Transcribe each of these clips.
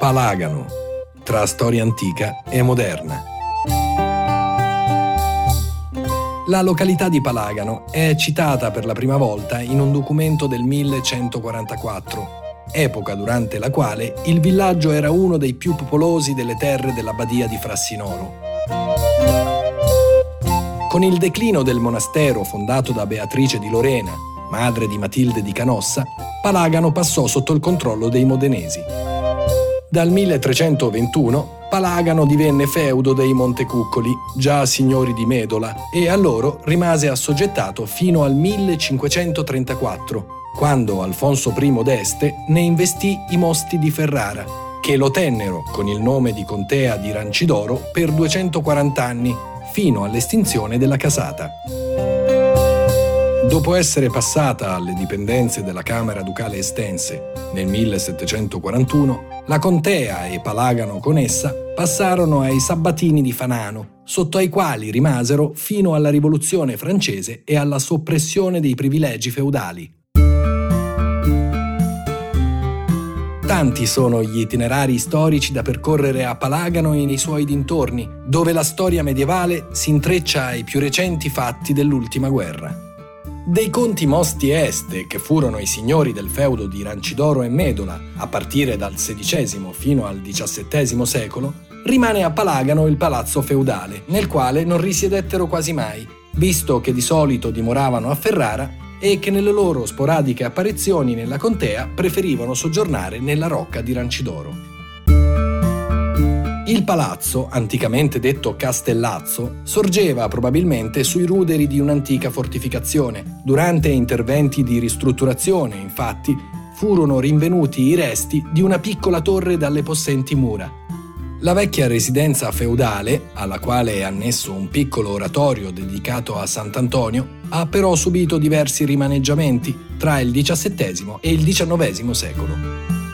Palagano, tra storia antica e moderna. La località di Palagano è citata per la prima volta in un documento del 1144, epoca durante la quale il villaggio era uno dei più popolosi delle terre dell'abbadia di Frassinoro. Con il declino del monastero fondato da Beatrice di Lorena, madre di Matilde di Canossa, Palagano passò sotto il controllo dei modenesi. Dal 1321 Palagano divenne feudo dei Montecuccoli, già signori di Medola, e a loro rimase assoggettato fino al 1534, quando Alfonso I d'Este ne investì i mosti di Ferrara, che lo tennero con il nome di contea di Rancidoro per 240 anni, fino all'estinzione della casata. Dopo essere passata alle dipendenze della Camera Ducale Estense nel 1741, la contea e Palagano con essa passarono ai Sabbatini di Fanano, sotto ai quali rimasero fino alla Rivoluzione francese e alla soppressione dei privilegi feudali. Tanti sono gli itinerari storici da percorrere a Palagano e nei suoi dintorni, dove la storia medievale si intreccia ai più recenti fatti dell'ultima guerra. Dei conti Mosti Este, che furono i signori del feudo di Rancidoro e Medola, a partire dal XVI fino al XVII secolo, rimane a Palagano il palazzo feudale, nel quale non risiedettero quasi mai, visto che di solito dimoravano a Ferrara e che nelle loro sporadiche apparizioni nella contea preferivano soggiornare nella rocca di Rancidoro. Il palazzo, anticamente detto Castellazzo, sorgeva probabilmente sui ruderi di un'antica fortificazione. Durante interventi di ristrutturazione, infatti, furono rinvenuti i resti di una piccola torre dalle possenti mura. La vecchia residenza feudale, alla quale è annesso un piccolo oratorio dedicato a Sant'Antonio, ha però subito diversi rimaneggiamenti tra il XVII e il XIX secolo.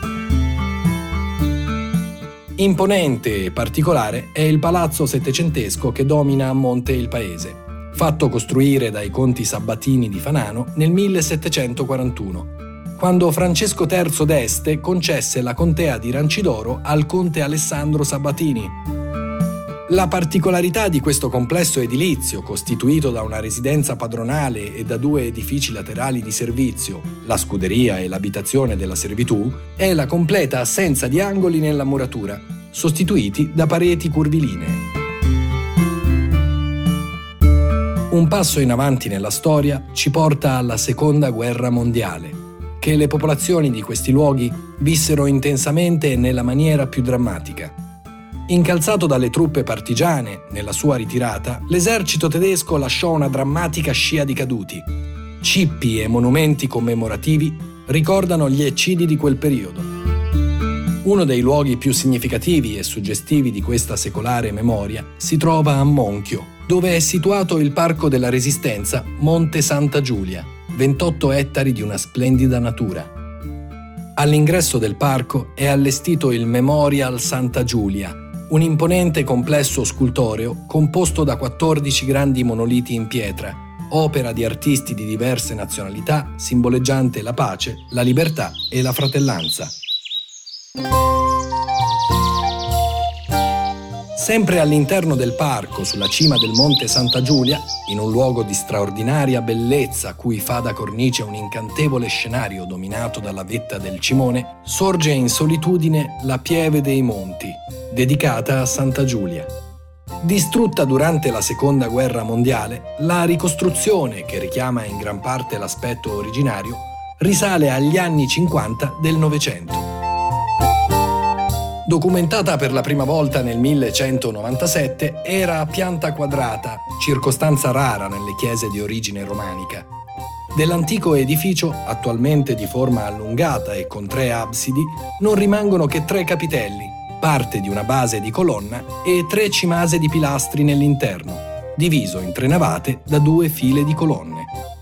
Imponente e particolare è il palazzo settecentesco che domina a monte il paese, fatto costruire dai conti Sabbatini di Fanano nel 1741, quando Francesco III d'Este concesse la contea di Rancidoro al conte Alessandro Sabbatini. La particolarità di questo complesso edilizio, costituito da una residenza padronale e da due edifici laterali di servizio, la scuderia e l'abitazione della servitù, è la completa assenza di angoli nella muratura, sostituiti da pareti curvilinee. Un passo in avanti nella storia ci porta alla Seconda Guerra Mondiale, che le popolazioni di questi luoghi vissero intensamente e nella maniera più drammatica. Incalzato dalle truppe partigiane nella sua ritirata, l'esercito tedesco lasciò una drammatica scia di caduti. Cippi e monumenti commemorativi ricordano gli eccidi di quel periodo. Uno dei luoghi più significativi e suggestivi di questa secolare memoria si trova a Monchio, dove è situato il Parco della Resistenza Monte Santa Giulia, 28 ettari di una splendida natura. All'ingresso del parco è allestito il Memorial Santa Giulia, un imponente complesso scultoreo composto da 14 grandi monoliti in pietra, opera di artisti di diverse nazionalità, simboleggiante la pace, la libertà e la fratellanza. Sempre all'interno del parco, sulla cima del Monte Santa Giulia, in un luogo di straordinaria bellezza cui fa da cornice un incantevole scenario dominato dalla vetta del Cimone, sorge in solitudine la Pieve dei Monti, dedicata a Santa Giulia. Distrutta durante la Seconda Guerra Mondiale, la ricostruzione, che richiama in gran parte l'aspetto originario, risale agli anni 50 del Novecento. Documentata per la prima volta nel 1197, era a pianta quadrata, circostanza rara nelle chiese di origine romanica. Dell'antico edificio, attualmente di forma allungata e con 3 absidi, non rimangono che 3 capitelli, parte di una base di colonna e 3 cimase di pilastri nell'interno, diviso in 3 navate da 2 file di colonne.